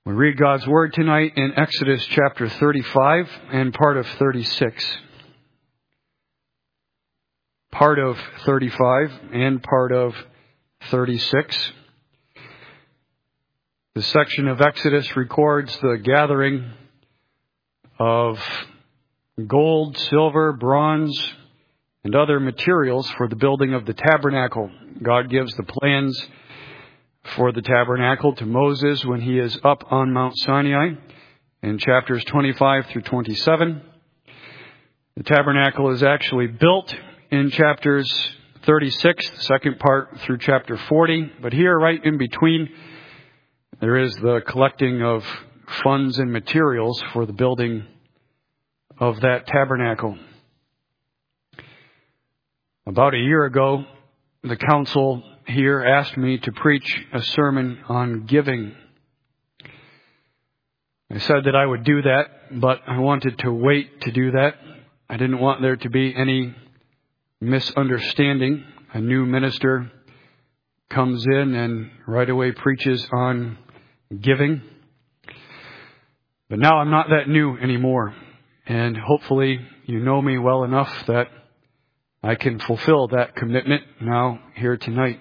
We read God's Word tonight in Exodus chapter 35 and part of 36. Part of 35 and part of 36. This section of Exodus records the gathering of gold, silver, bronze, and other materials for the building of the tabernacle. God gives the plans for the tabernacle to Moses when he is up on Mount Sinai in chapters 25 through 27. The tabernacle is actually built in chapters 36, the second part through chapter 40. But here, right in between, there is the collecting of funds and materials for the building of that tabernacle. About a year ago, the council here asked me to preach a sermon on giving. I said that I would do that, but I wanted to wait to do that. I didn't want there to be any misunderstanding. A new minister comes in and right away preaches on giving. But now I'm not that new anymore. And hopefully you know me well enough that I can fulfill that commitment now here tonight.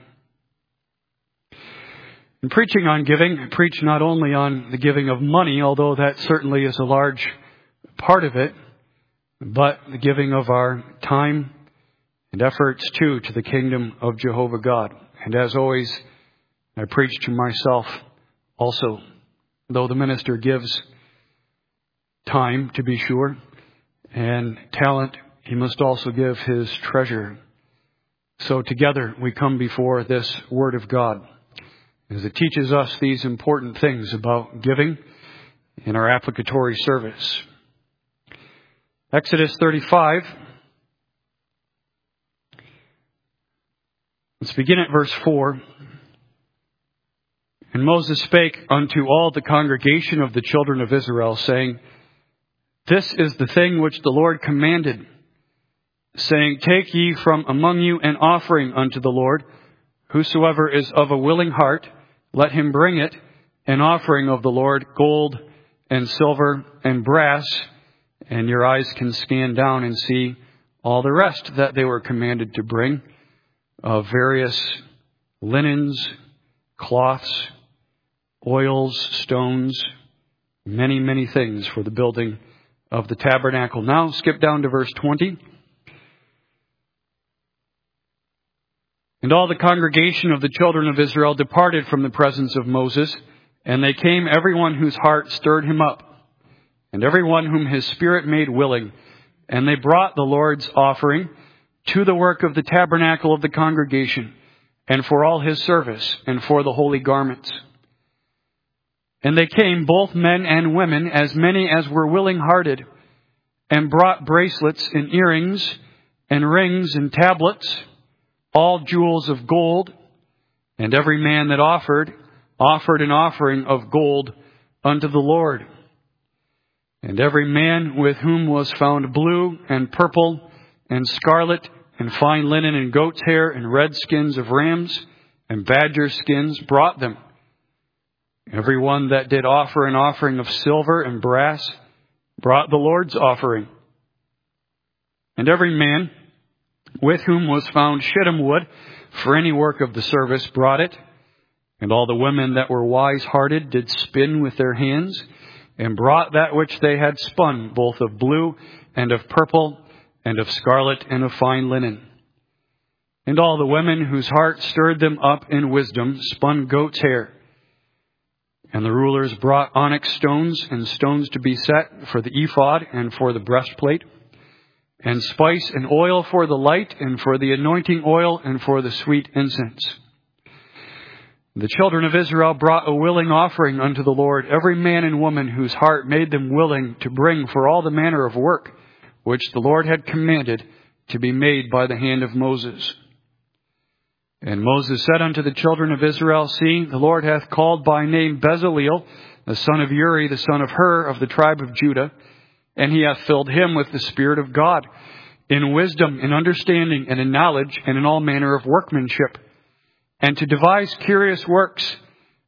In preaching on giving, I preach not only on the giving of money, although that certainly is a large part of it, but the giving of our time and efforts too to the kingdom of Jehovah God. And as always, I preach to myself also, though the minister gives time, to be sure, and talent, he must also give his treasure. So together we come before this Word of God, as it teaches us these important things about giving in our applicatory service. Exodus 35. Let's begin at verse 4. And Moses spake unto all the congregation of the children of Israel, saying, This is the thing which the Lord commanded, saying, Take ye from among you an offering unto the Lord. Whosoever is of a willing heart, let him bring it, an offering of the Lord, gold and silver and brass. And your eyes can scan down and see all the rest that they were commanded to bring, of various linens, cloths, oils, stones, many, many things for the building of the tabernacle. Now skip down to verse 20. And all the congregation of the children of Israel departed from the presence of Moses, and they came, every one whose heart stirred him up, and every one whom his spirit made willing. And they brought the Lord's offering to the work of the tabernacle of the congregation, and for all his service, and for the holy garments. And they came, both men and women, as many as were willing-hearted, and brought bracelets and earrings, and rings and tablets, all jewels of gold. And every man that offered an offering of gold unto the Lord. And every man with whom was found blue and purple and scarlet and fine linen and goat's hair and red skins of rams and badger skins brought them. Every one that did offer an offering of silver and brass brought the Lord's offering. And every man with whom was found shittim wood for any work of the service brought it. And all the women that were wise-hearted did spin with their hands, and brought that which they had spun, both of blue and of purple and of scarlet and of fine linen. And all the women whose heart stirred them up in wisdom spun goat's hair. And the rulers brought onyx stones and stones to be set for the ephod and for the breastplate, and spice and oil for the light, and for the anointing oil, and for the sweet incense. The children of Israel brought a willing offering unto the Lord, every man and woman whose heart made them willing to bring for all the manner of work which the Lord had commanded to be made by the hand of Moses. And Moses said unto the children of Israel, See, the Lord hath called by name Bezaleel, the son of Uri, the son of Hur, of the tribe of Judah, and he hath filled him with the Spirit of God, in wisdom, in understanding, and in knowledge, and in all manner of workmanship, and to devise curious works,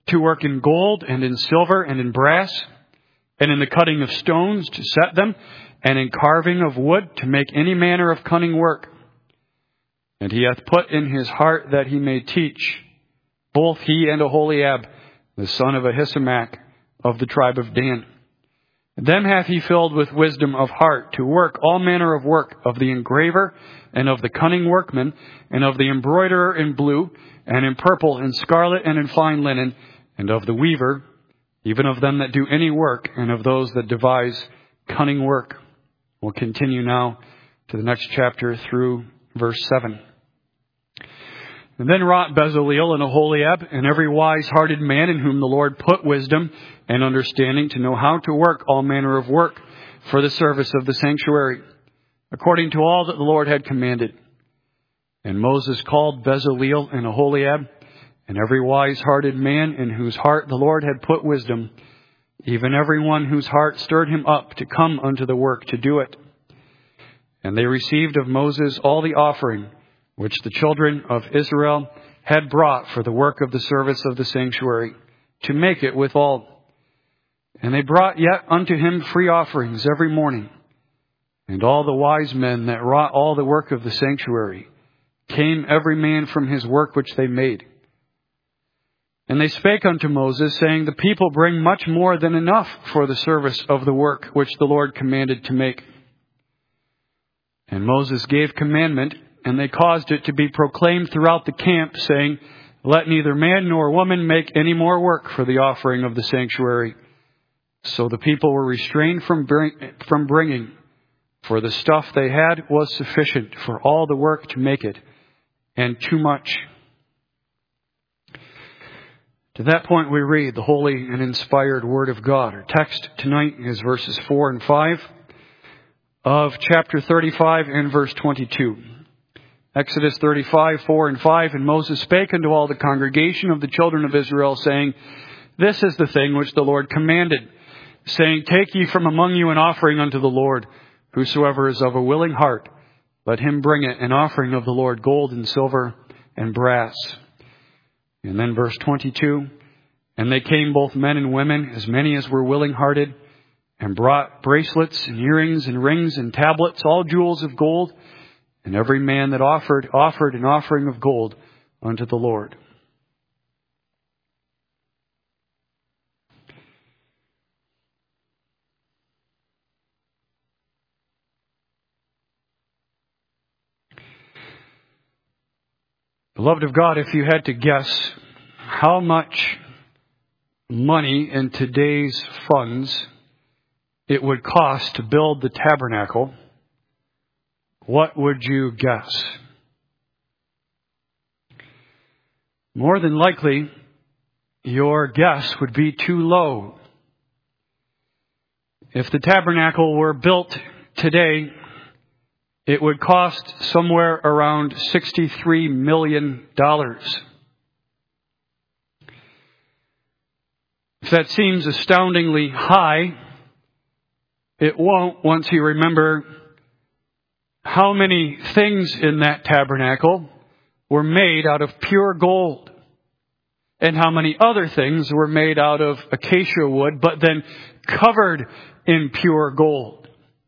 to work in gold and in silver and in brass, and in the cutting of stones to set them, and in carving of wood to make any manner of cunning work. And he hath put in his heart that he may teach, both he and Aholiab, the son of Ahisamach, of the tribe of Dan. Them hath he filled with wisdom of heart, to work all manner of work, of the engraver, and of the cunning workman, and of the embroiderer in blue, and in purple, and scarlet, and in fine linen, and of the weaver, even of them that do any work, and of those that devise cunning work. We'll continue now to the next chapter through verse 7. And then wrought Bezaleel and Aholiab, and every wise-hearted man in whom the Lord put wisdom and understanding to know how to work all manner of work for the service of the sanctuary, according to all that the Lord had commanded. And Moses called Bezaleel and Aholiab, and every wise-hearted man in whose heart the Lord had put wisdom, even every one whose heart stirred him up to come unto the work to do it. And they received of Moses all the offering which the children of Israel had brought for the work of the service of the sanctuary, to make it withal. And they brought yet unto him free offerings every morning. And all the wise men that wrought all the work of the sanctuary came every man from his work which they made. And they spake unto Moses, saying, the people bring much more than enough for the service of the work which the Lord commanded to make. And Moses gave commandment, and they caused it to be proclaimed throughout the camp, saying, let neither man nor woman make any more work for the offering of the sanctuary. So the people were restrained from bringing, for the stuff they had was sufficient for all the work to make it, and too much. To that point we read the holy and inspired Word of God. Our text tonight is verses 4 and 5 of chapter 35 and verse 22. Exodus 35, 4 and 5. And Moses spake unto all the congregation of the children of Israel, saying, this is the thing which the Lord commanded, saying, take ye from among you an offering unto the Lord. Whosoever is of a willing heart, let him bring it, an offering of the Lord, gold and silver and brass. And then verse 22. And they came, both men and women, as many as were willing-hearted, and brought bracelets and earrings and rings and tablets, all jewels of gold. And every man that offered an offering of gold unto the Lord. Beloved of God, if you had to guess how much money in today's funds it would cost to build the tabernacle, what would you guess? More than likely, your guess would be too low. If the tabernacle were built today, it would cost somewhere around $63 million. If that seems astoundingly high, it won't once you remember how many things in that tabernacle were made out of pure gold, and how many other things were made out of acacia wood, but then covered in pure gold.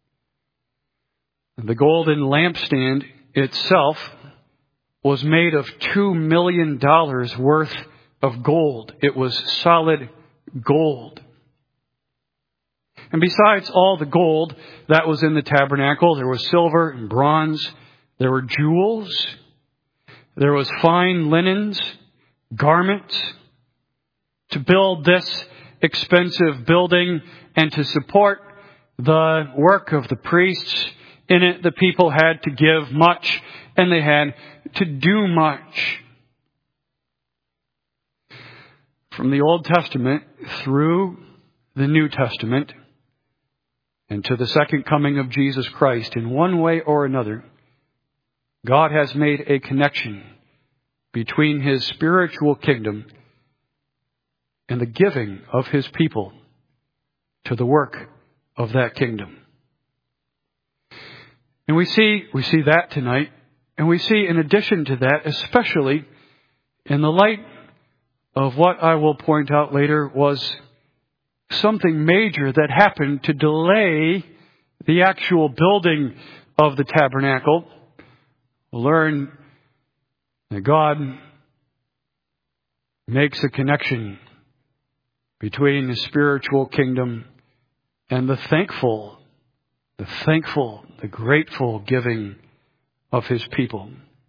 The golden lampstand itself was made of $2 million worth of gold. It was solid gold. And besides all the gold that was in the tabernacle, there was silver and bronze, there were jewels, there was fine linens, garments. To build this expensive building and to support the work of the priests in it, the people had to give much, and they had to do much. From the Old Testament through the New Testament, and to the second coming of Jesus Christ, in one way or another, God has made a connection between His spiritual kingdom and the giving of His people to the work of that kingdom. And we see that tonight, and we see in addition to that, especially in the light of what I will point out later was something major that happened to delay the actual building of the tabernacle. We'll learn that God makes a connection between the spiritual kingdom and the thankful, the grateful giving of His people.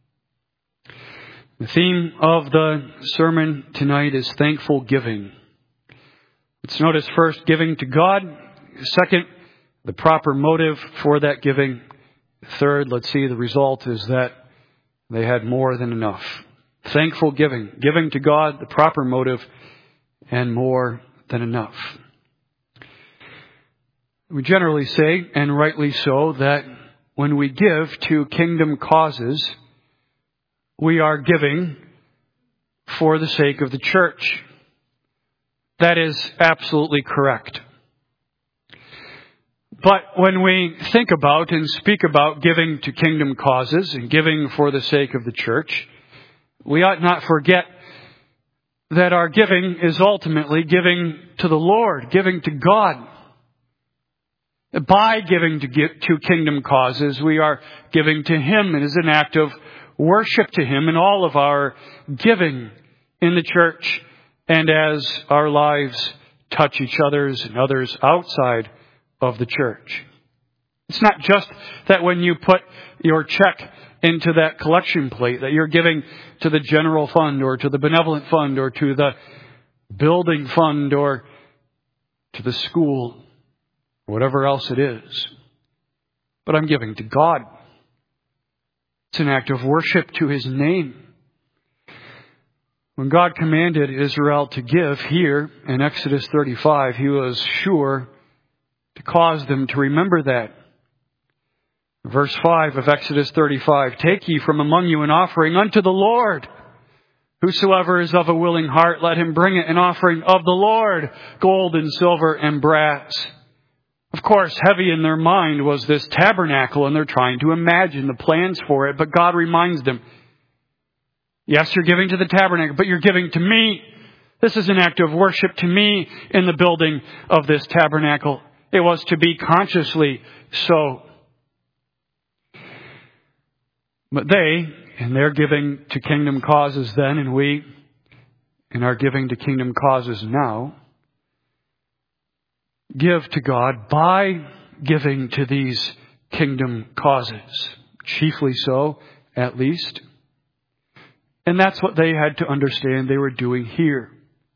The theme of the sermon tonight is thankful giving. Let's notice first, giving to God. Second, the proper motive for that giving. Third, let's see the result is that they had more than enough. Thankful giving. Giving to God, the proper motive, and more than enough. We generally say, and rightly so, that when we give to kingdom causes, we are giving for the sake of the church. That is absolutely correct. But when we think about and speak about giving to kingdom causes and giving for the sake of the church, we ought not forget that our giving is ultimately giving to the Lord, giving to God. By giving to kingdom causes, we are giving to Him. It is an act of worship to Him in all of our giving in the church and as our lives touch each other's and others outside of the church. It's not just that when you put your check into that collection plate that you're giving to the general fund or to the benevolent fund or to the building fund or to the school, whatever else it is. But I'm giving to God. It's an act of worship to His name. When God commanded Israel to give here in Exodus 35, He was sure to cause them to remember that. Verse 5 of Exodus 35, "Take ye from among you an offering unto the Lord. Whosoever is of a willing heart, let him bring it, an offering of the Lord, gold and silver and brass." Of course, heavy in their mind was this tabernacle, and they're trying to imagine the plans for it. But God reminds them, yes, you're giving to the tabernacle, but you're giving to me. This is an act of worship to me in the building of this tabernacle. It was to be consciously so. But they, in their giving to kingdom causes then, and we, in our giving to kingdom causes now, give to God by giving to these kingdom causes. Chiefly so, at least. And that's what they had to understand they were doing here.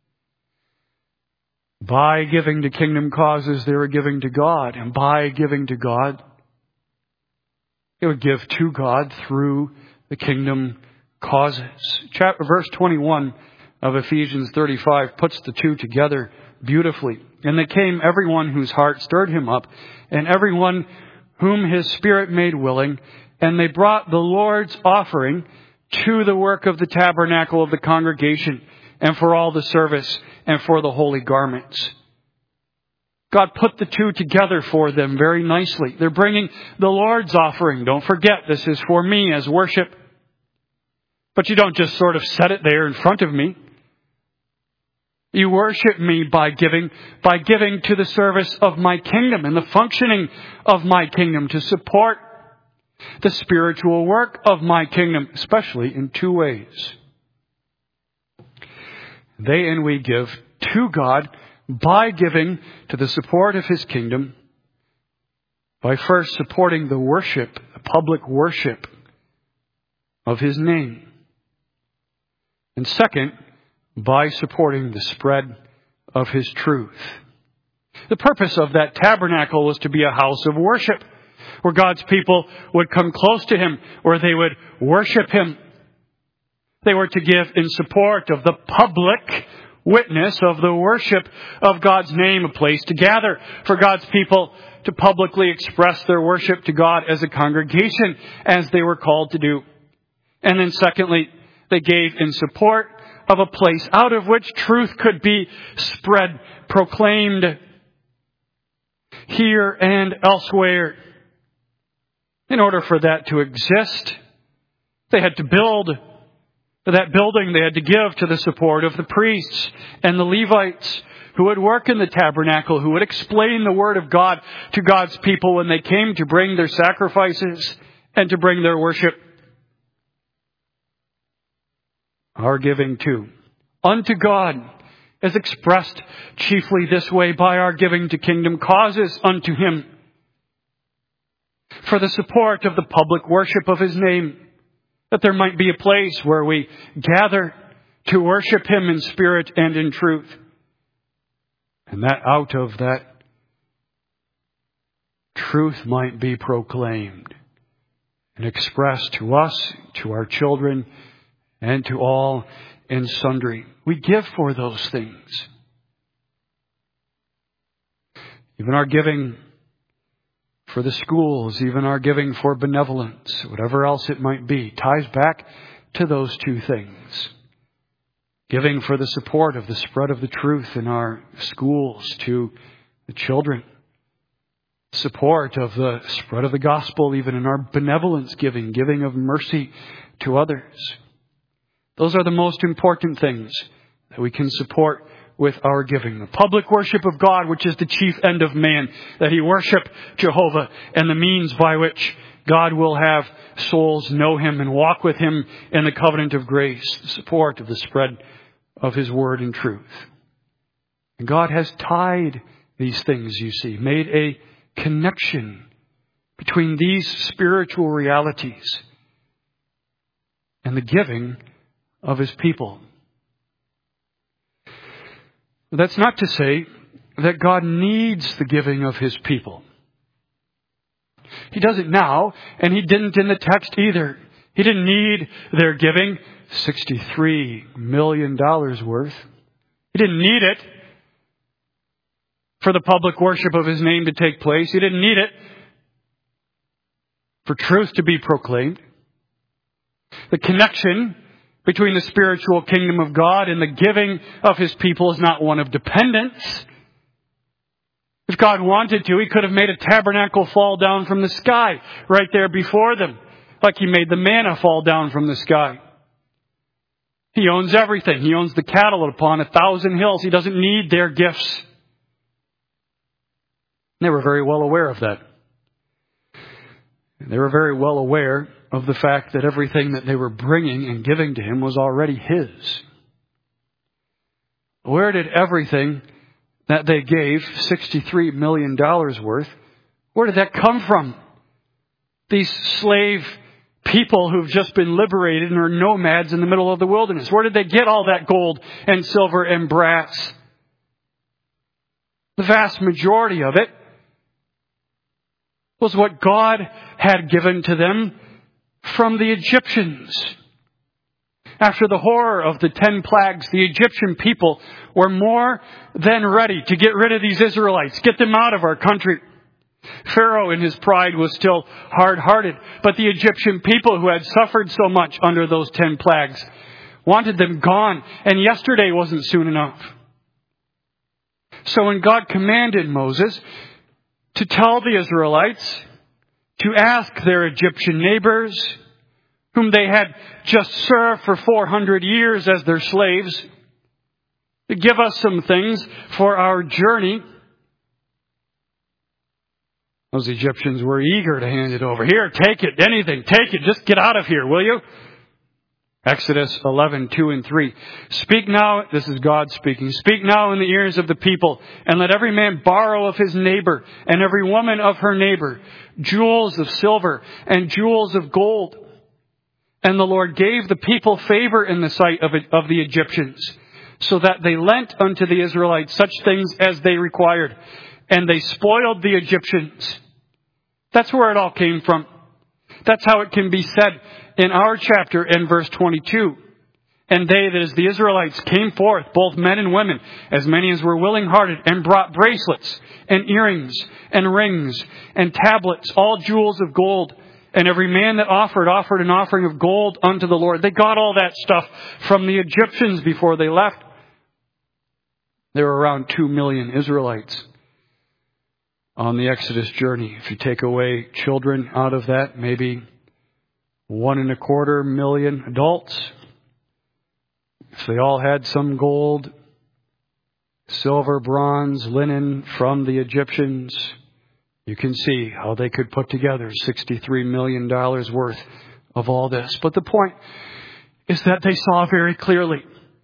By giving to kingdom causes, they were giving to God. And by giving to God, they would give to God through the kingdom causes. Verse 21 of Ephesians 35 puts the two together beautifully. "And they came everyone whose heart stirred him up, and everyone whom His Spirit made willing, and they brought the Lord's offering to the work of the tabernacle of the congregation, and for all the service, and for the holy garments." God put the two together for them very nicely. They're bringing the Lord's offering. Don't forget, this is for me as worship. But you don't just sort of set it there in front of me. You worship me by giving to the service of my kingdom and the functioning of my kingdom, to support the spiritual work of my kingdom, especially in two ways. They and we give to God by giving to the support of His kingdom, by first supporting the worship, the public worship of His name. And second, by supporting the spread of His truth. The purpose of that tabernacle was to be a house of worship, where God's people would come close to Him, where they would worship Him. They were to give in support of the public witness of the worship of God's name, a place to gather for God's people to publicly express their worship to God as a congregation, as they were called to do. And then secondly, they gave in support of a place out of which truth could be spread, proclaimed here and elsewhere. In order for that to exist, they had to build. That building they had to give to the support of the priests and the Levites who would work in the tabernacle, who would explain the Word of God to God's people when they came to bring their sacrifices and to bring their worship. Our giving too, unto God, is expressed chiefly this way by our giving to kingdom causes unto Him, for the support of the public worship of His name, that there might be a place where we gather to worship Him in spirit and in truth. And that out of that truth might be proclaimed and expressed to us, to our children, and to all and sundry. We give for those things. Even our giving for the schools, even our giving for benevolence, whatever else it might be, ties back to those two things. Giving for the support of the spread of the truth in our schools to the children. Support of the spread of the gospel even in our benevolence giving, giving of mercy to others. Those are the most important things that we can support with our giving. The public worship of God, which is the chief end of man, that he worship Jehovah, and the means by which God will have souls know Him and walk with Him in the covenant of grace, the support of the spread of His word and truth. And God has tied these things, you see, made a connection between these spiritual realities and the giving of His people. That's not to say that God needs the giving of His people. He does it now, and He didn't in the text either. He didn't need their giving, $63 million worth. He didn't need it for the public worship of His name to take place. He didn't need it for truth to be proclaimed. The connection between the spiritual kingdom of God and the giving of His people is not one of dependence. If God wanted to, He could have made a tabernacle fall down from the sky right there before them, like He made the manna fall down from the sky. He owns everything. He owns the cattle upon 1,000 hills. He doesn't need their gifts. They were very well aware of that. They were very well aware of the fact that everything that they were bringing and giving to Him was already His. Where did everything that they gave, $63 million worth, where did that come from? These slave people who've just been liberated and are nomads in the middle of the wilderness. Where did they get all that gold and silver and brass? The vast majority of it was what God had given to them from the Egyptians. After the horror of the 10 plagues, the Egyptian people were more than ready to get rid of these Israelites, get them out of our country. Pharaoh in his pride was still hard-hearted, but the Egyptian people who had suffered so much under those 10 plagues wanted them gone, and yesterday wasn't soon enough. So when God commanded Moses to tell the Israelites to ask their Egyptian neighbors, whom they had just served for 400 years as their slaves, to give us some things for our journey, those Egyptians were eager to hand it over. Here, take it, anything, take it, just get out of here, will you? Exodus 11:2-3. Speak now, this is God speaking, speak now in the ears of the people, and let every man borrow of his neighbor, and every woman of her neighbor, jewels of silver and jewels of gold. And the Lord gave the people favor in the sight of the Egyptians, so that they lent unto the Israelites such things as they required, and they spoiled the Egyptians. That's where it all came from. That's how it can be said in our chapter in verse 22. And they, that is the Israelites, came forth, both men and women, as many as were willing-hearted, and brought bracelets, and earrings, and rings, and tablets, all jewels of gold. And every man that offered an offering of gold unto the Lord. They got all that stuff from the Egyptians before they left. There were around 2 million Israelites on the Exodus journey. If you take away children out of that, maybe 1.25 million adults. if they all had some gold, silver, bronze, linen from the Egyptians, you can see how they could put together $63 million worth of all this. But the point is that they saw very clearly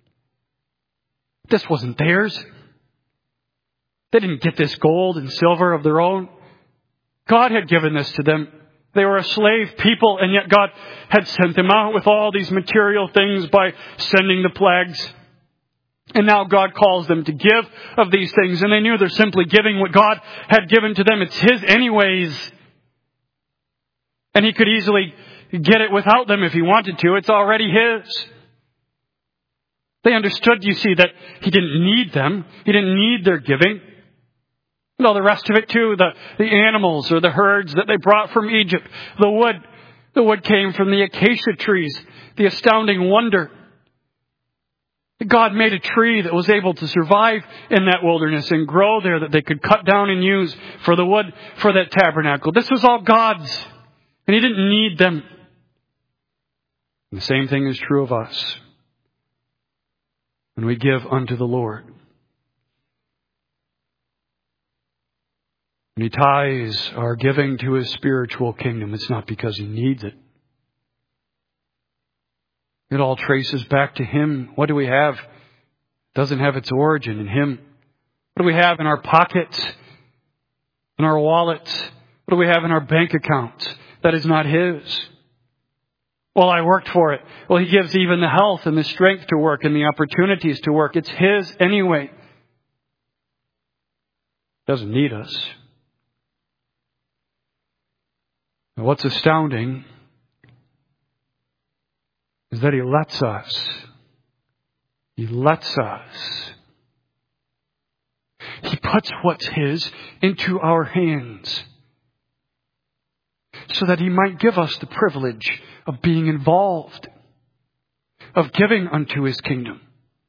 this wasn't theirs. They didn't get this gold and silver of their own. God had given this to them. They were a slave people, and yet God had sent them out with all these material things by sending the plagues. And now God calls them to give of these things, and they knew they're simply giving what God had given to them. It's His anyways. And He could easily get it without them if He wanted to. It's already His. They understood, you see, that He didn't need them. He didn't need their giving. And all the rest of it too, the animals or the herds that they brought from Egypt, the wood came from the acacia trees, the astounding wonder. God made a tree that was able to survive in that wilderness and grow there, that they could cut down and use for the wood for that tabernacle. This was all God's, and He didn't need them. And the same thing is true of us when we give unto the Lord. When He ties our giving to His spiritual kingdom, it's not because He needs it. It all traces back to Him. What do we have? It doesn't have its origin in Him. What do we have in our pockets, in our wallets? What do we have in our bank accounts? That is not His. Well, I worked for it. Well, He gives even the health and the strength to work and the opportunities to work. It's His anyway. He doesn't need us. Now, what's astounding is that He lets us. He lets us. He puts what's His into our hands so that He might give us the privilege of being involved, of giving unto His kingdom.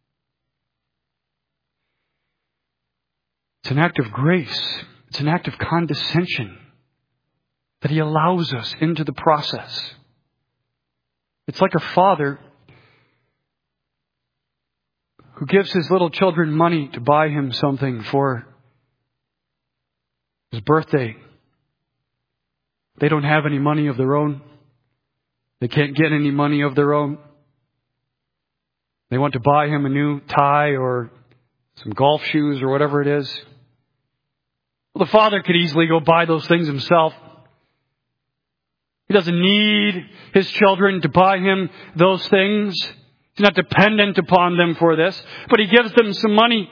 It's an act of grace. It's an act of condescension that He allows us into the process. It's like a father who gives his little children money to buy him something for his birthday. They don't have any money of their own. They can't get any money of their own. They want to buy him a new tie or some golf shoes or whatever it is. Well, the father could easily go buy those things himself. He doesn't need his children to buy him those things. He's not dependent upon them for this. But He gives them some money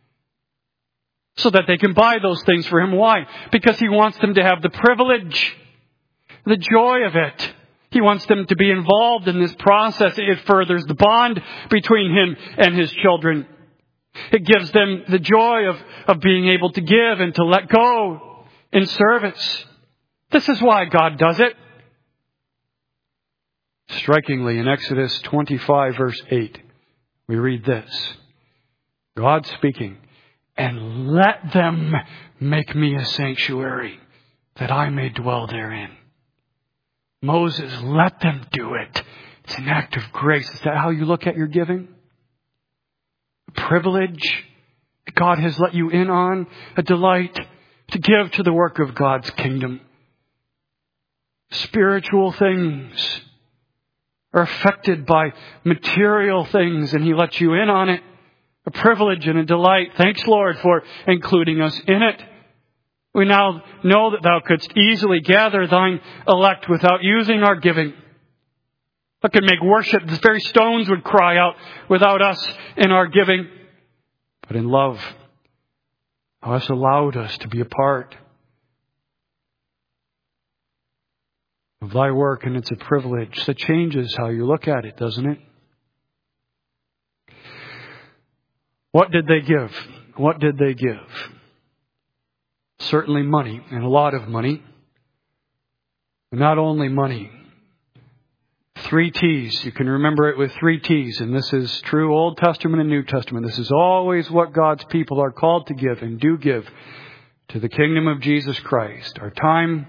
so that they can buy those things for him. Why? Because He wants them to have the privilege, the joy of it. He wants them to be involved in this process. It furthers the bond between Him and His children. It gives them the joy of being able to give and to let go in service. This is why God does it. Strikingly, in Exodus 25, verse 8, we read this. God speaking, "And let them make me a sanctuary, that I may dwell therein." Moses, let them do it. It's an act of grace. Is that how you look at your giving? A privilege that God has let you in on, a delight to give to the work of God's kingdom. Spiritual things are affected by material things, and He lets you in on it. A privilege and a delight. Thanks, Lord, for including us in it. We now know that Thou couldst easily gather Thine elect without using our giving. That could make worship. The very stones would cry out without us in our giving. But in love, Thou hast allowed us to be a part of Thy work, and it's a privilege that changes how you look at it, doesn't it? What did they give? What did they give? Certainly money, and a lot of money. But not only money. 3 T's. You can remember it with 3 T's, and this is true Old Testament and New Testament. This is always what God's people are called to give and do give to the kingdom of Jesus Christ. Our time,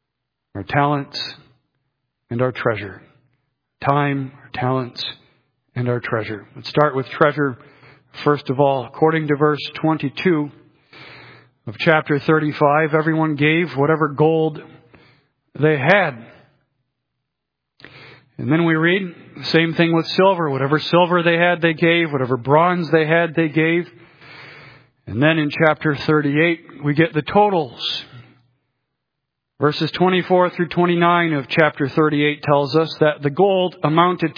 our talents, and our treasure. Time, our talents, and our treasure. Let's start with treasure. First of all, according to verse 22 of chapter 35, everyone gave whatever gold they had. And then we read the same thing with silver. Whatever silver they had, they gave. Whatever bronze they had, they gave. And then in chapter 38, we get the totals. Verses 24 through 29 of chapter 38 tells us that the gold amounted to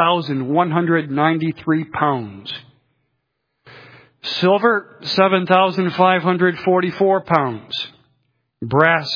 2,193 pounds. Silver, 7,544 pounds. Brass,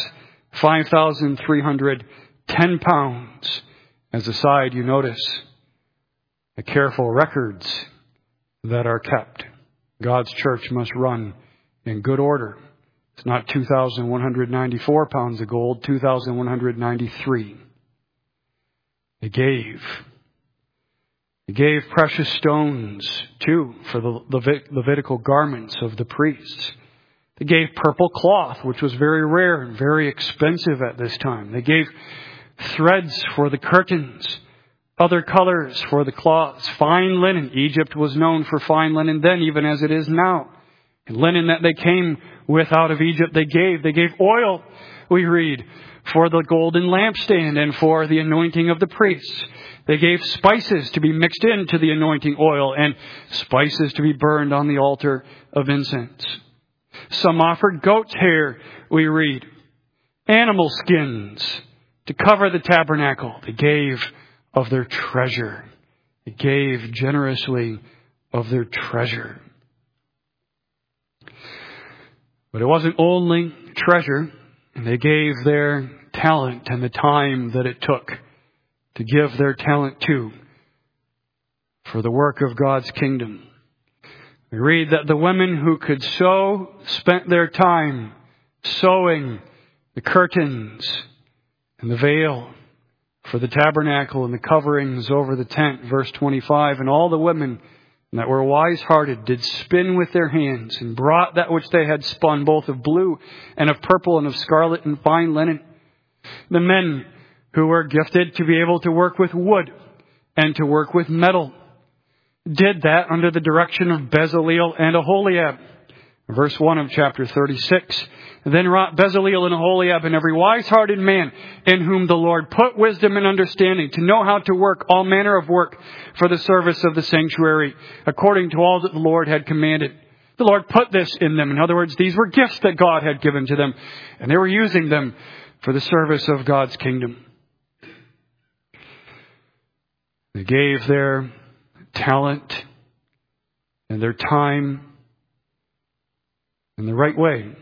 5,310 pounds. As a side, you notice the careful records that are kept. God's church must run in good order. It's not 2,194 pounds of gold, 2,193. They gave. They gave precious stones, too, for the Levitical garments of the priests. They gave purple cloth, which was very rare and very expensive at this time. They gave threads for the curtains, other colors for the cloths, fine linen. Egypt was known for fine linen then, even as it is now. And linen that they came with out of Egypt, they gave. They gave oil, we read, for the golden lampstand and for the anointing of the priests. They gave spices to be mixed into the anointing oil and spices to be burned on the altar of incense. Some offered goat's hair, we read, animal skins to cover the tabernacle. They gave of their treasure. They gave generously of their treasure. But it wasn't only treasure. They gave their talent and the time that it took to give their talent to for the work of God's kingdom. We read that the women who could sew spent their time sewing the curtains and the veil for the tabernacle and the coverings over the tent. Verse 25, and all the women that were wise-hearted did spin with their hands and brought that which they had spun, both of blue and of purple and of scarlet and fine linen. The men who were gifted to be able to work with wood and to work with metal did that under the direction of Bezaleel and Aholiab. Verse 1 of chapter 36. Then wrought Bezaleel and Aholiab and every wise-hearted man in whom the Lord put wisdom and understanding to know how to work all manner of work for the service of the sanctuary, according to all that the Lord had commanded. The Lord put this in them. In other words, these were gifts that God had given to them, and they were using them for the service of God's kingdom. They gave their talent and their time in the right way.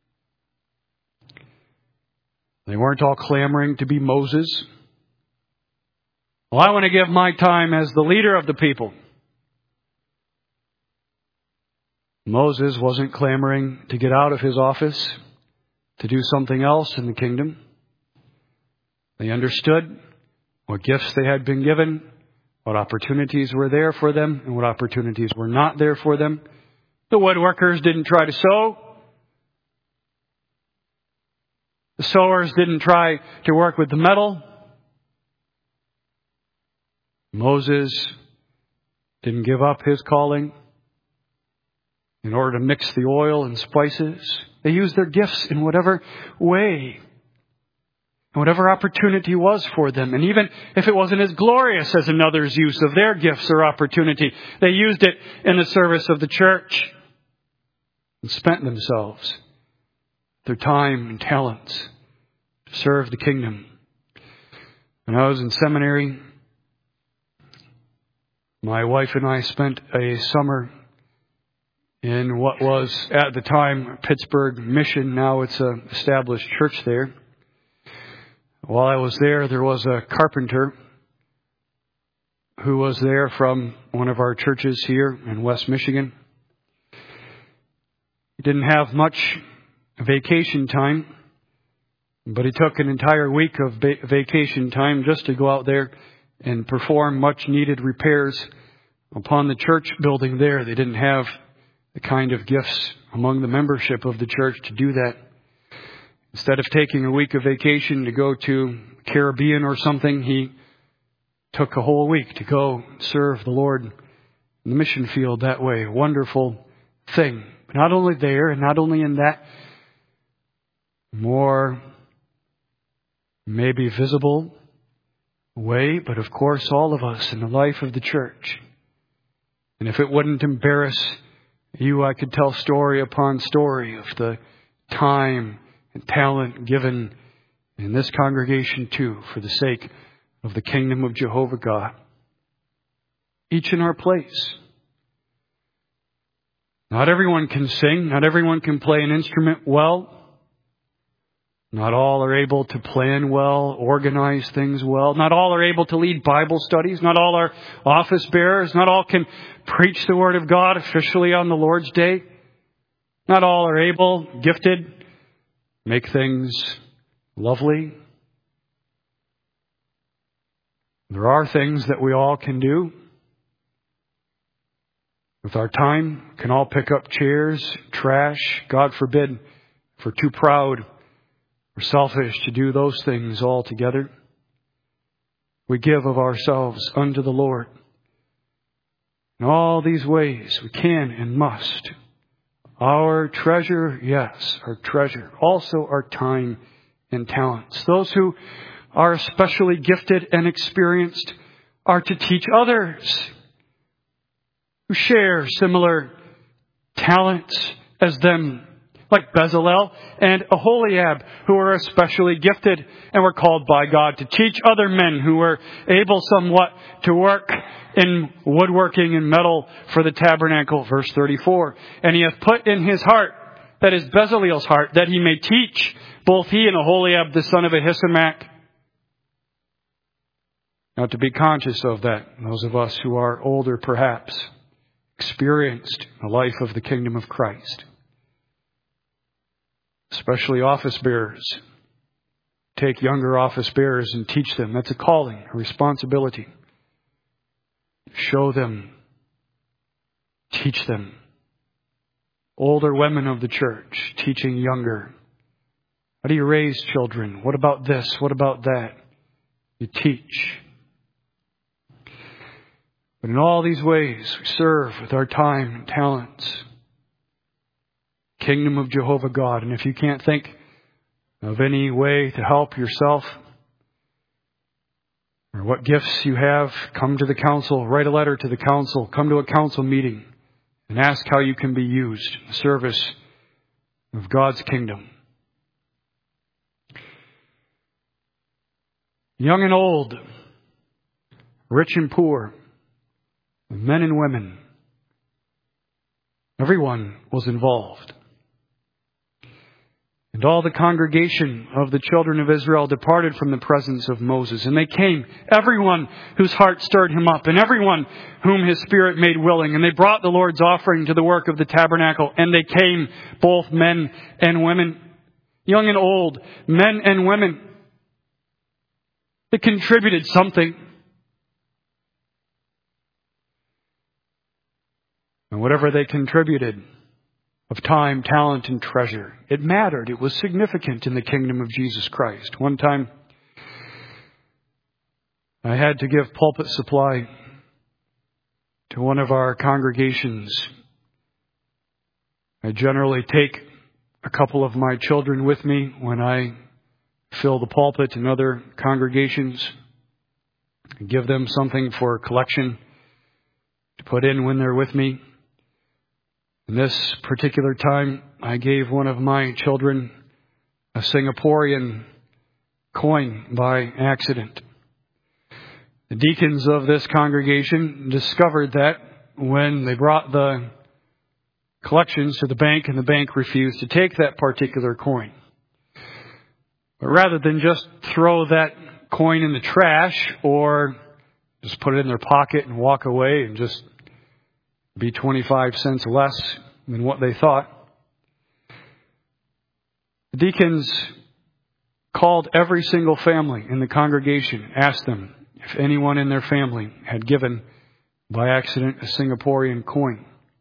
They weren't all clamoring to be Moses. Well, I want to give my time as the leader of the people. Moses wasn't clamoring to get out of his office to do something else in the kingdom. They understood what gifts they had been given, what opportunities were there for them, and what opportunities were not there for them. The woodworkers didn't try to sew. The sewers didn't try to work with the metal. Moses didn't give up his calling in order to mix the oil and spices. They used their gifts in whatever way and whatever opportunity was for them. And even if it wasn't as glorious as another's use of their gifts or opportunity, they used it in the service of the church and spent themselves, their time and talents to serve the kingdom. When I was in seminary, my wife and I spent a summer in what was at the time Pittsburgh Mission. Now it's an established church there. While I was there was a carpenter who was there from one of our churches here in West Michigan. He didn't have much vacation time, but he took an entire week of vacation time just to go out there and perform much needed repairs upon the church building there. They didn't have the kind of gifts among the membership of the church to do that. Instead of taking a week of vacation to go to Caribbean or something, he took a whole week to go serve the Lord in the mission field that way. A wonderful thing. But not only there, and not only in that more maybe visible way, but of course all of us in the life of the church. And if it wouldn't embarrass you, I could tell story upon story of the time and talent given in this congregation too, for the sake of the kingdom of Jehovah God. Each in our place. Not everyone can sing. Not everyone can play an instrument well. Not all are able to plan well, organize things well. Not all are able to lead Bible studies. Not all are office bearers. Not all can preach the Word of God officially on the Lord's Day. Not all are able, gifted, make things lovely. There are things that we all can do. With our time, can all pick up chairs, trash. God forbid, if we're too proud or selfish to do those things all together. We give of ourselves unto the Lord. In all these ways, we can and must. Our treasure, yes, our treasure. Also our time and talents. Those who are especially gifted and experienced are to teach others who share similar talents as them, like Bezalel and Aholiab, who are especially gifted and were called by God to teach other men who were able somewhat to work in woodworking and metal for the tabernacle. Verse 34. And he hath put in his heart, that is Bezalel's heart, that he may teach both he and Aholiab the son of Ahisamach. Now to be conscious of that, those of us who are older perhaps, experienced the life of the kingdom of Christ, especially office bearers. Take younger office bearers and teach them. That's a calling, a responsibility. Show them, teach them. Older women of the church teaching younger. How do you raise children? What about this? What about that? You teach. But in all these ways, we serve with our time and talents. Kingdom of Jehovah God. And if you can't think of any way to help yourself, or what gifts you have, come to the council, write a letter to the council, come to a council meeting, and ask how you can be used in the service of God's kingdom. Young and old, rich and poor, men and women, everyone was involved. And all the congregation of the children of Israel departed from the presence of Moses. And they came, everyone whose heart stirred him up, and everyone whom his spirit made willing. And they brought the Lord's offering to the work of the tabernacle. And they came, both men and women, young and old, men and women. They contributed something. And whatever they contributed of time, talent, and treasure, it mattered. It was significant in the kingdom of Jesus Christ. One time, I had to give pulpit supply to one of our congregations. I generally take a couple of my children with me when I fill the pulpit in other congregations. I give them something for collection to put in when they're with me. In this particular time, I gave one of my children a Singaporean coin by accident. The deacons of this congregation discovered that when they brought the collections to the bank, and the bank refused to take that particular coin. But rather than just throw that coin in the trash or just put it in their pocket and walk away and just be 25 cents less than what they thought, the deacons called every single family in the congregation, asked them if anyone in their family had given by accident a Singaporean coin.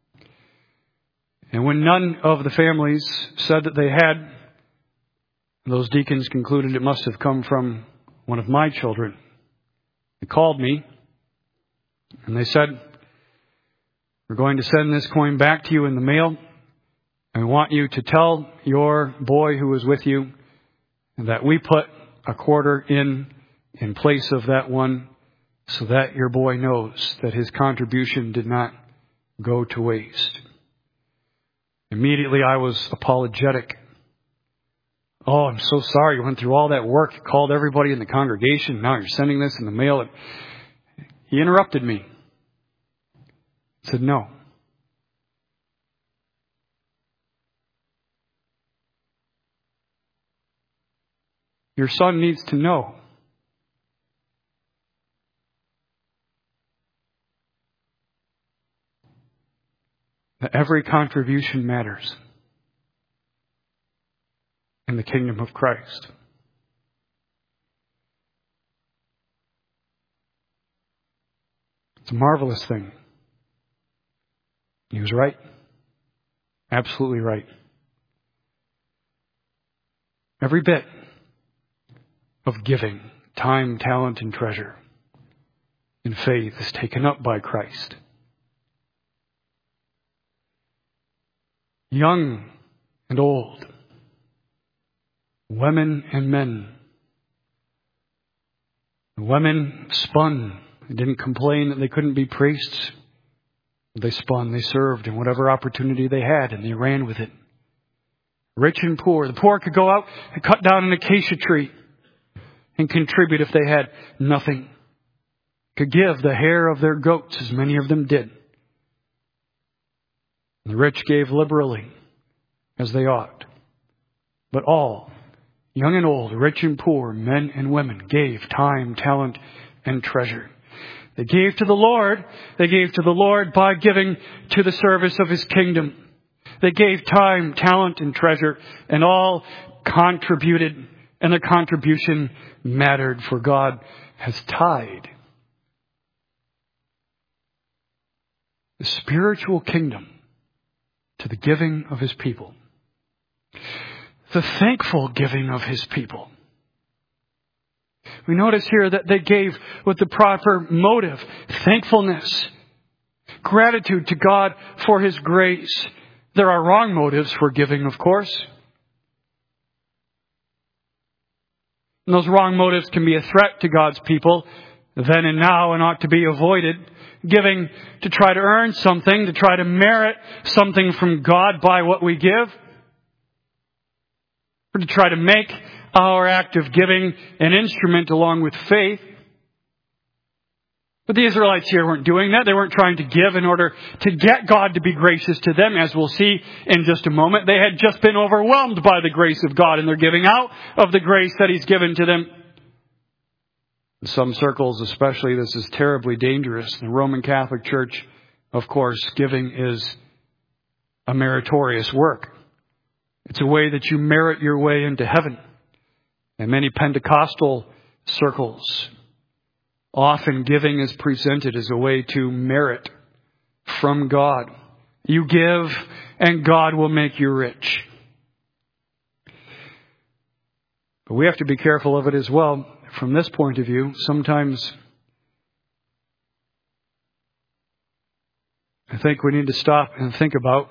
And when none of the families said that they had, those deacons concluded it must have come from one of my children. They called me and they said, "We're going to send this coin back to you in the mail. And we want you to tell your boy who was with you that we put a quarter in place of that one so that your boy knows that his contribution did not go to waste." Immediately I was apologetic. "Oh, I'm so sorry. You went through all that work. You called everybody in the congregation. Now you're sending this in the mail." And he interrupted me. He said, "No. Your son needs to know that every contribution matters in the kingdom of Christ." It's a marvelous thing. He was right. Absolutely right. Every bit of giving, time, talent, and treasure in faith is taken up by Christ. Young and old, women and men. The women spun. They didn't complain that they couldn't be priests. They spun, they served in whatever opportunity they had, and they ran with it. Rich and poor. The poor could go out and cut down an acacia tree and contribute if they had nothing. Could give the hair of their goats, as many of them did. The rich gave liberally, as they ought. But all, young and old, rich and poor, men and women, gave time, talent, and treasure. They gave to the Lord. They gave to the Lord by giving to the service of His kingdom. They gave time, talent, and treasure, and all contributed, and the contribution mattered, for God has tied the spiritual kingdom to the giving of His people. The thankful giving of His people. We notice here that they gave with the proper motive, thankfulness, gratitude to God for His grace. There are wrong motives for giving, of course. And those wrong motives can be a threat to God's people then and now and ought to be avoided. Giving to try to earn something, to try to merit something from God by what we give. Or to try to make our act of giving an instrument along with faith. But the Israelites here weren't doing that. They weren't trying to give in order to get God to be gracious to them, as we'll see in just a moment. They had just been overwhelmed by the grace of God, and they're giving out of the grace that He's given to them. In some circles especially, this is terribly dangerous. In the Roman Catholic Church, of course, giving is a meritorious work. It's a way that you merit your way into heaven. In many Pentecostal circles, often giving is presented as a way to merit from God. You give and God will make you rich. But we have to be careful of it as well. From this point of view, sometimes I think we need to stop and think about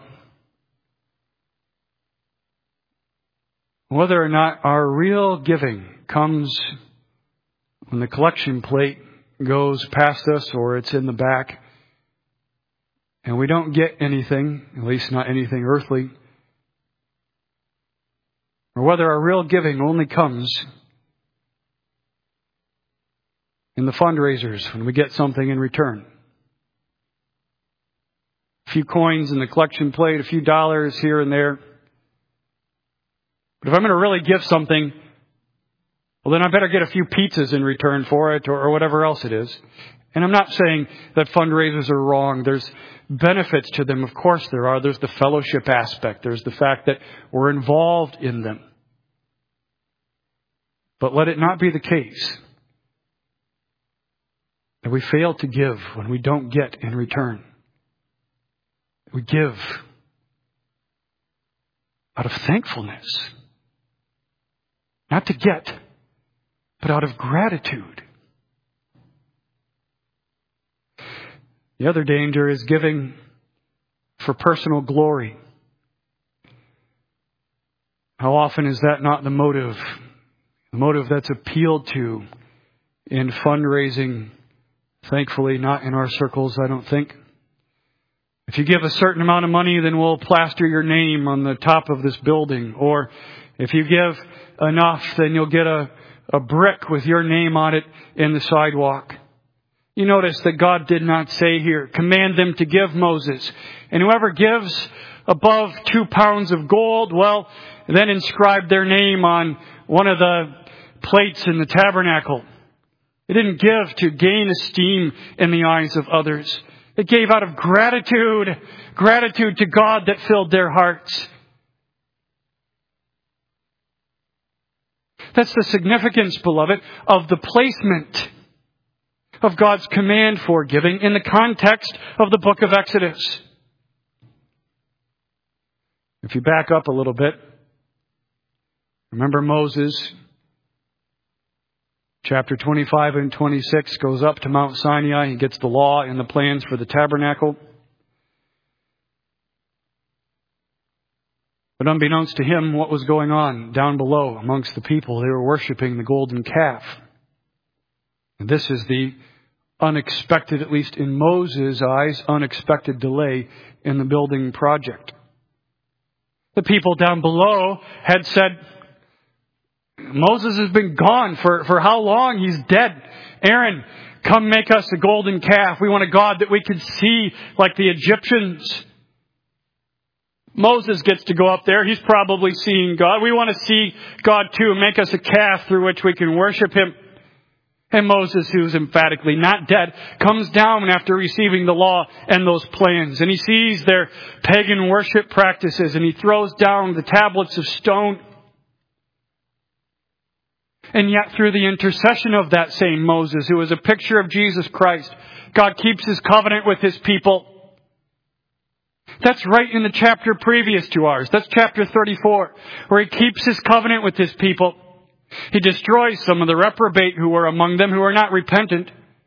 whether or not our real giving comes when the collection plate goes past us or it's in the back and we don't get anything, at least not anything earthly, or whether our real giving only comes in the fundraisers when we get something in return. A few coins in the collection plate, a few dollars here and there. But if I'm going to really give something, well, then I better get a few pizzas in return for it or whatever else it is. And I'm not saying that fundraisers are wrong. There's benefits to them. Of course there are. There's the fellowship aspect. There's the fact that we're involved in them. But let it not be the case that we fail to give when we don't get in return. We give out of thankfulness. Not to get, but out of gratitude. The other danger is giving for personal glory. How often is that not the motive? The motive that's appealed to in fundraising. Thankfully, not in our circles, I don't think. If you give a certain amount of money, then we'll plaster your name on the top of this building. Or if you give enough, then you'll get a brick with your name on it in the sidewalk. You notice that God did not say here, command them to give, Moses. And whoever gives above 2 pounds of gold, well, then inscribe their name on one of the plates in the tabernacle. It didn't give to gain esteem in the eyes of others. It gave out of gratitude to God that filled their hearts. That's the significance, beloved, of the placement of God's command for giving in the context of the book of Exodus. If you back up a little bit, remember Moses, chapter 25 and 26, goes up to Mount Sinai. He gets the law and the plans for the tabernacle. But unbeknownst to him, what was going on down below amongst the people? They were worshiping the golden calf. And this is the unexpected, at least in Moses' eyes, unexpected delay in the building project. The people down below had said, Moses has been gone for how long? He's dead. Aaron, come make us a golden calf. We want a God that we can see like the Egyptians. Moses gets to go up there. He's probably seeing God. We want to see God too. Make us a calf through which we can worship Him. And Moses, who's emphatically not dead, comes down after receiving the law and those plans. And he sees their pagan worship practices. And he throws down the tablets of stone. And yet through the intercession of that same Moses, who is a picture of Jesus Christ, God keeps His covenant with His people. That's right in the chapter previous to ours. That's chapter 34, where He keeps His covenant with His people. He destroys some of the reprobate who were among them, who are not repentant.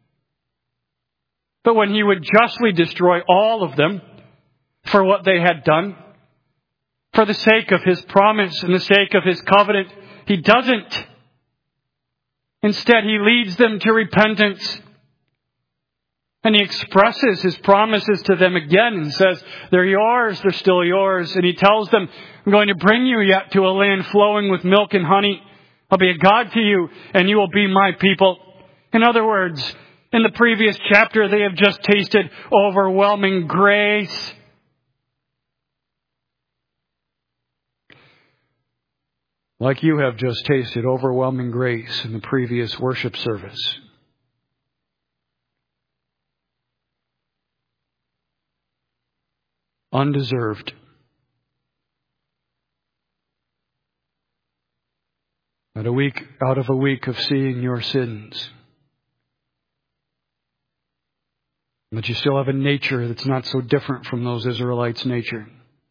But when He would justly destroy all of them for what they had done, for the sake of His promise and the sake of His covenant, He doesn't. Instead, He leads them to repentance. And He expresses His promises to them again and says, they're yours, they're still yours. And He tells them, I'm going to bring you yet to a land flowing with milk and honey. I'll be a God to you, and you will be my people. In other words, in the previous chapter, they have just tasted overwhelming grace. Like you have just tasted overwhelming grace in the previous worship service. Undeserved. Out of a week of seeing your sins. But you still have a nature that's not so different from those Israelites' nature.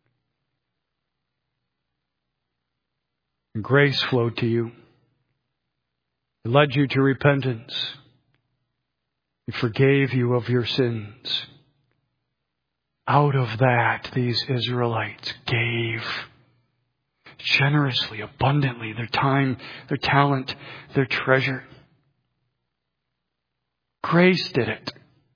And grace flowed to you. It led you to repentance. It forgave you of your sins. Out of that, these Israelites gave generously, abundantly, their time, their talent, their treasure. Grace did it.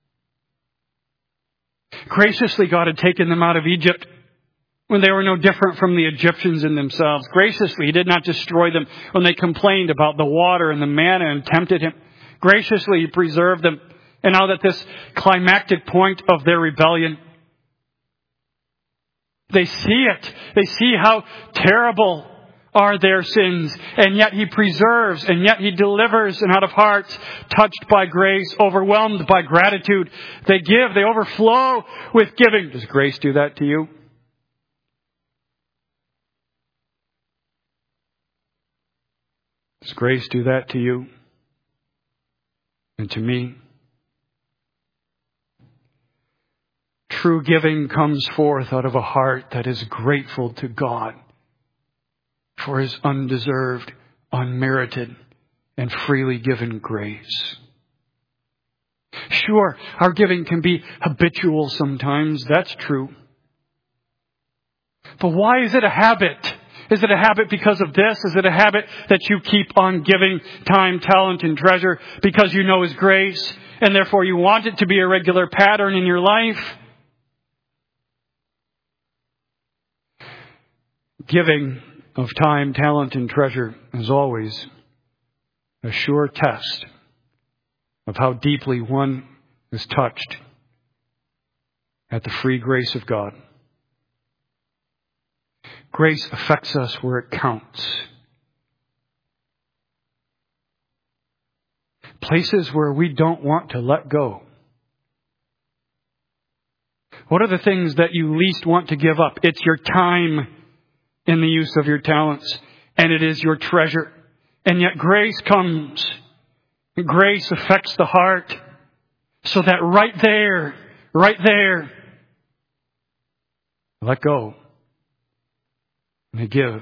Graciously, God had taken them out of Egypt when they were no different from the Egyptians in themselves. Graciously, He did not destroy them when they complained about the water and the manna and tempted Him. Graciously, He preserved them. And now at this climactic point of their rebellion, they see it. They see how terrible are their sins. And yet He preserves. And yet He delivers. And out of hearts touched by grace, overwhelmed by gratitude, they give. They overflow with giving. Does grace do that to you? Does grace do that to you? And to me? True giving comes forth out of a heart that is grateful to God for His undeserved, unmerited, and freely given grace. Sure, our giving can be habitual sometimes. That's true. But why is it a habit? Is it a habit because of this? Is it a habit that you keep on giving time, talent, and treasure because you know His grace, and therefore you want it to be a regular pattern in your life? Giving of time, talent, and treasure is always a sure test of how deeply one is touched at the free grace of God. Grace affects us where it counts. Places where we don't want to let go. What are the things that you least want to give up? It's your time in the use of your talents, and it is your treasure. And yet grace comes. Grace affects the heart so that right there, let go and give.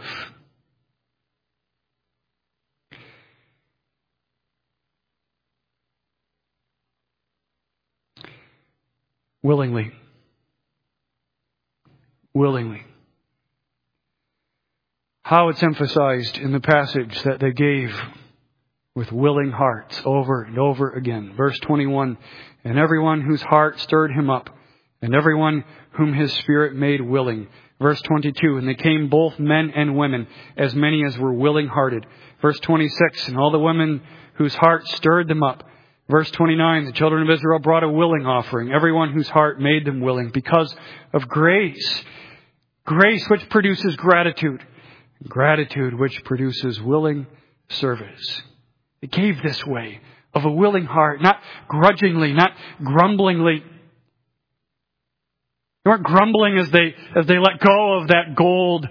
Willingly. How it's emphasized in the passage that they gave with willing hearts over and over again. Verse 21, and everyone whose heart stirred him up, and everyone whom His Spirit made willing. Verse 22, and they came both men and women, as many as were willing-hearted. Verse 26, and all the women whose heart stirred them up. Verse 29, the children of Israel brought a willing offering, everyone whose heart made them willing, because of grace. Grace which produces gratitude. Gratitude which produces willing service. They gave this way, of a willing heart, not grudgingly, not grumblingly. They weren't grumbling as they let go of that gold.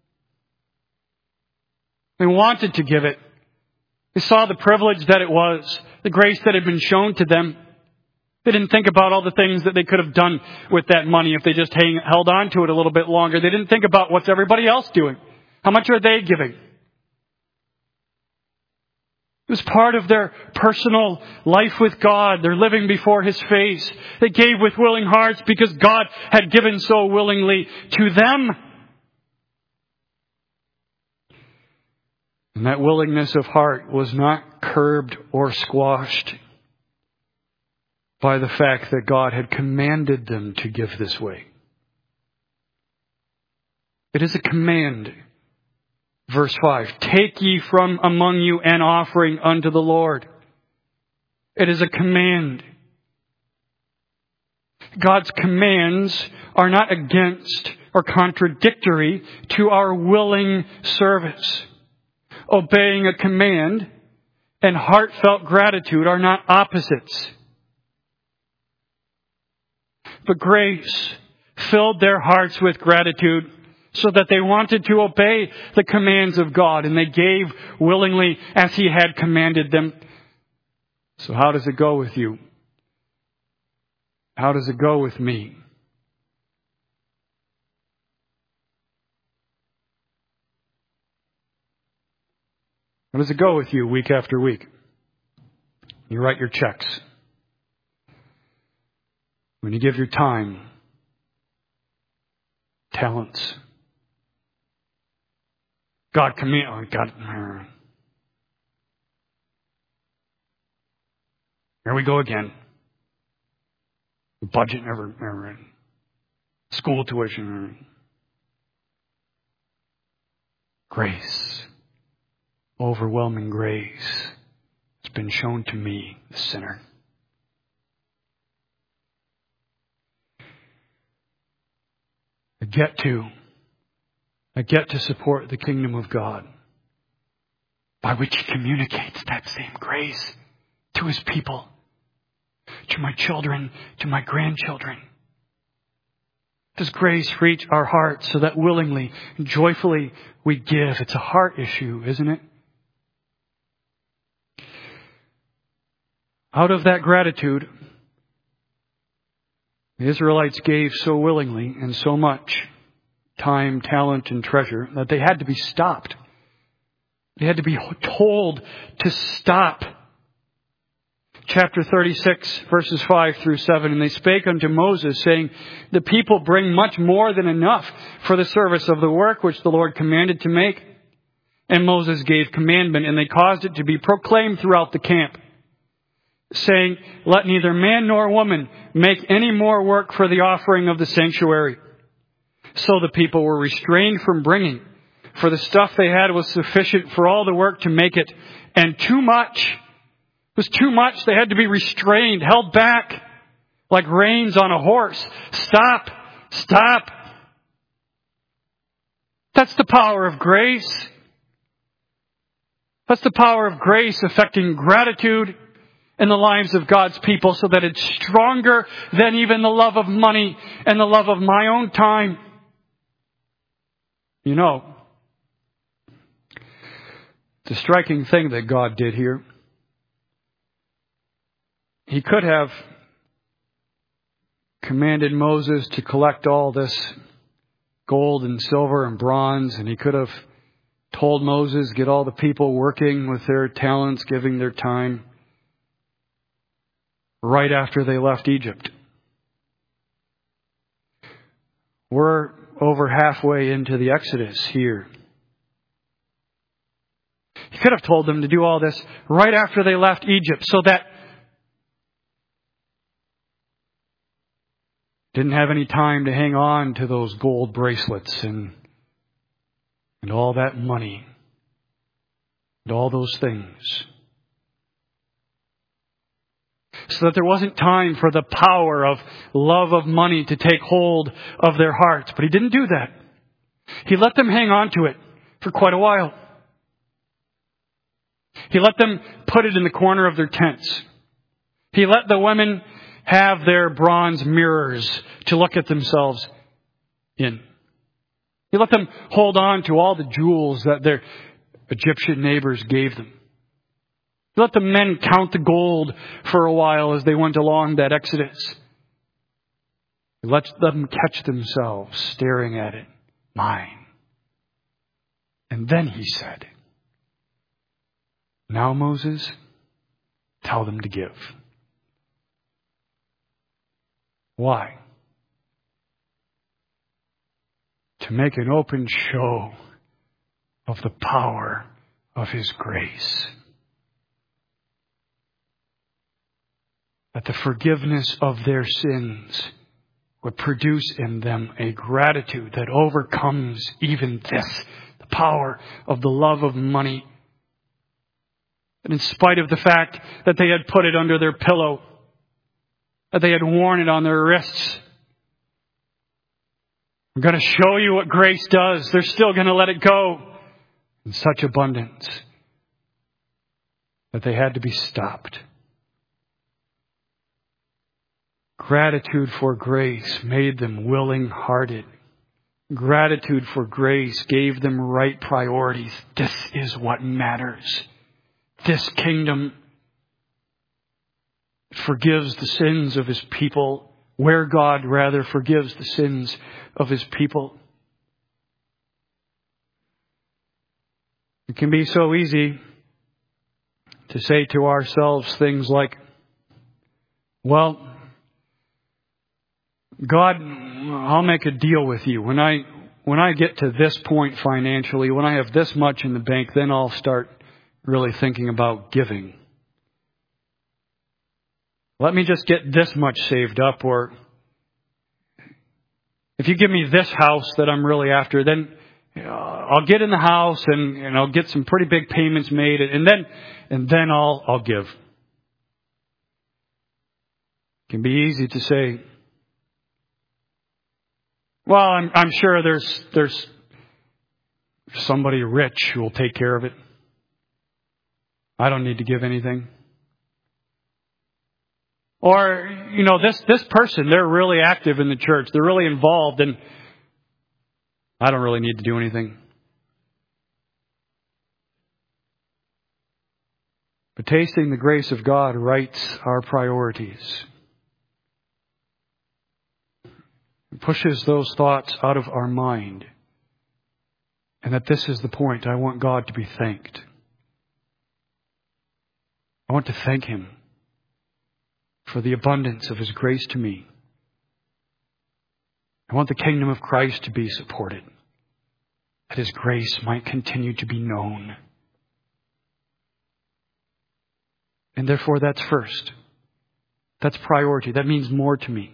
They wanted to give it. They saw the privilege that it was, the grace that had been shown to them. They didn't think about all the things that they could have done with that money if they just held on to it a little bit longer. They didn't think about what's everybody else doing. How much are they giving? It was part of their personal life with God. They're living before His face. They gave with willing hearts because God had given so willingly to them. And that willingness of heart was not curbed or squashed by the fact that God had commanded them to give this way. It is a command. Verse 5, take ye from among you an offering unto the Lord. It is a command. God's commands are not against or contradictory to our willing service. Obeying a command and heartfelt gratitude are not opposites. But grace filled their hearts with gratitude so that they wanted to obey the commands of God, and they gave willingly as He had commanded them. So how does it go with you? How does it go with me? How does it go with you week after week? You write your checks. When you give your time, talents. God, here we go again. Budget never. School tuition. Grace. Overwhelming grace has been shown to me, the sinner. I get to support the kingdom of God by which He communicates that same grace to His people, to my children, to my grandchildren. Does grace reach our hearts so that willingly and joyfully we give? It's a heart issue, isn't it? Out of that gratitude, the Israelites gave so willingly and so much time, talent, and treasure that they had to be stopped. They had to be told to stop. chapter 36, verses 5 through 7. And they spake unto Moses, saying, the people bring much more than enough for the service of the work which the Lord commanded to make. And Moses gave commandment, and they caused it to be proclaimed throughout the camp, saying, let neither man nor woman make any more work for the offering of the sanctuary. So the people were restrained from bringing, for the stuff they had was sufficient for all the work to make it, and too much. It was too much. They had to be restrained, held back, like reins on a horse. Stop! Stop! That's the power of grace. That's the power of grace affecting gratitude in the lives of God's people, so that it's stronger than even the love of money and the love of my own time. You know, it's a striking thing that God did here. He could have commanded Moses to collect all this gold and silver and bronze, and he could have told Moses, get all the people working with their talents, giving their time, right after they left Egypt. We're over halfway into the Exodus here. He could have told them to do all this right after they left Egypt, so that didn't have any time to hang on to those gold bracelets and all that money and all those things. So that there wasn't time for the power of love of money to take hold of their hearts. But he didn't do that. He let them hang on to it for quite a while. He let them put it in the corner of their tents. He let the women have their bronze mirrors to look at themselves in. He let them hold on to all the jewels that their Egyptian neighbors gave them. He let the men count the gold for a while as they went along that Exodus. He let them catch themselves staring at it. Mine. And then he said, now, Moses, tell them to give. Why? To make an open show of the power of His grace. That the forgiveness of their sins would produce in them a gratitude that overcomes even this, the power of the love of money. And in spite of the fact that they had put it under their pillow, that they had worn it on their wrists, I'm going to show you what grace does. They're still going to let it go in such abundance that they had to be stopped. Gratitude for grace made them willing-hearted. Gratitude for grace gave them right priorities. This is what matters. This kingdom forgives the sins of His people, where God rather forgives the sins of His people. It can be so easy to say to ourselves things like, well, God, I'll make a deal with you. When I get to this point financially, when I have this much in the bank, then I'll start really thinking about giving. Let me just get this much saved up, or if you give me this house that I'm really after, then I'll get in the house and I'll get some pretty big payments made, and then I'll give. It can be easy to say, well, I'm sure there's somebody rich who will take care of it. I don't need to give anything. Or, this person, they're really active in the church. They're really involved, and I don't really need to do anything. But tasting the grace of God writes our priorities. It pushes those thoughts out of our mind. And that this is the point. I want God to be thanked. I want to thank Him for the abundance of His grace to me. I want the kingdom of Christ to be supported, that His grace might continue to be known. And therefore, that's first. That's priority. That means more to me.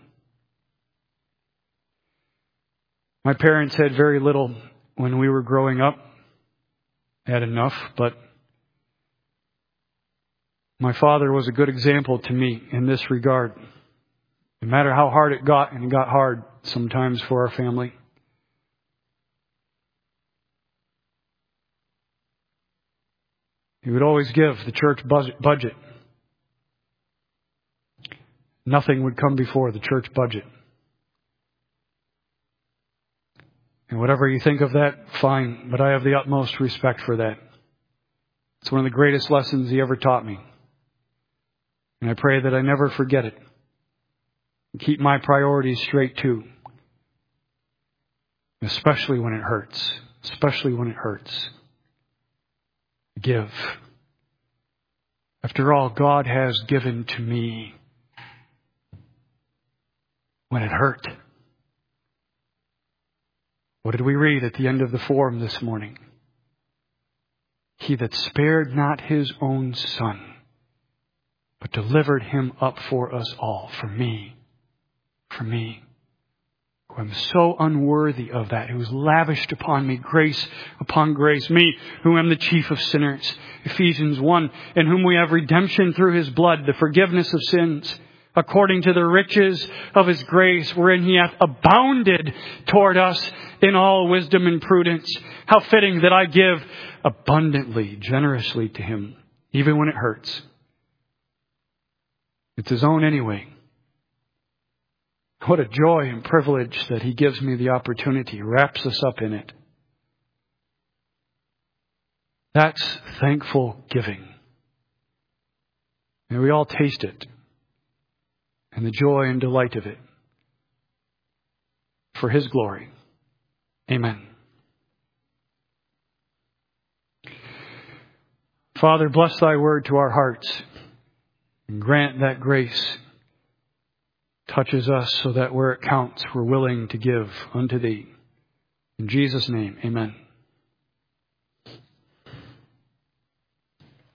My parents had very little when we were growing up. They had enough, but my father was a good example to me in this regard. No matter how hard it got, and it got hard sometimes for our family, he would always give the church budget. Nothing would come before the church budget. And whatever you think of that, fine, but I have the utmost respect for that. It's one of the greatest lessons he ever taught me. And I pray that I never forget it. And keep my priorities straight too. Especially when it hurts. Especially when it hurts. Give. After all, God has given to me when it hurt. What did we read at the end of the forum this morning? He that spared not His own Son, but delivered Him up for us all, for me, who am so unworthy of that, who was lavished upon me grace upon grace, me who am the chief of sinners. Ephesians 1, in whom we have redemption through His blood, the forgiveness of sins, according to the riches of His grace, wherein He hath abounded toward us in all wisdom and prudence. How fitting that I give abundantly, generously to Him, even when it hurts. It's His own anyway. What a joy and privilege that He gives me the opportunity, wraps us up in it. That's thankful giving. May we all taste it, and the joy and delight of it, for His glory. Amen. Father, bless Thy word to our hearts, and grant that grace touches us so that where it counts, we're willing to give unto Thee. In Jesus' name, amen.